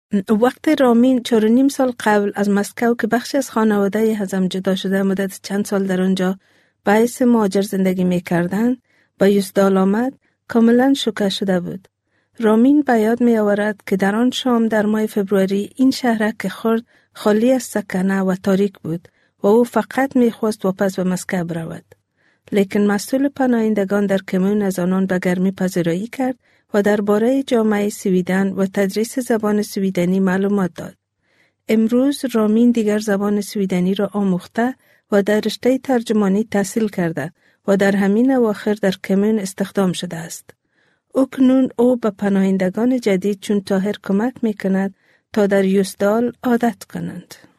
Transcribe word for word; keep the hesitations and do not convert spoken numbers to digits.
وقت رامین چهار و نیم سال قبل از مسکو که بخشی از خانواده ازم جدا شده مدت چند سال در اونجا به حیث مهاجر زندگی میکردن به یوزدال آمد، کاملا شوکه شده بود. رامین به یاد می آورد که در آن شام در ماه فبروری این شهرک خرد خالی از سکنه و تاریک بود و او فقط می خواست واپس به مسکو برود. لیکن مسئول پناهندگان در کمون از آنان به گرمی پذیرایی کرد و درباره جامعه سویدن و تدریس زبان سویدنی معلومات داد. امروز رامین دیگر زبان سویدنی را آموخته و در رشته ترجمانی تحصیل کرده و در همین اواخر در کمون استخدام شده است. اکنون او به پناهندگان جدید چون طاهر کمک می کند تا در یوزدال عادت کنند.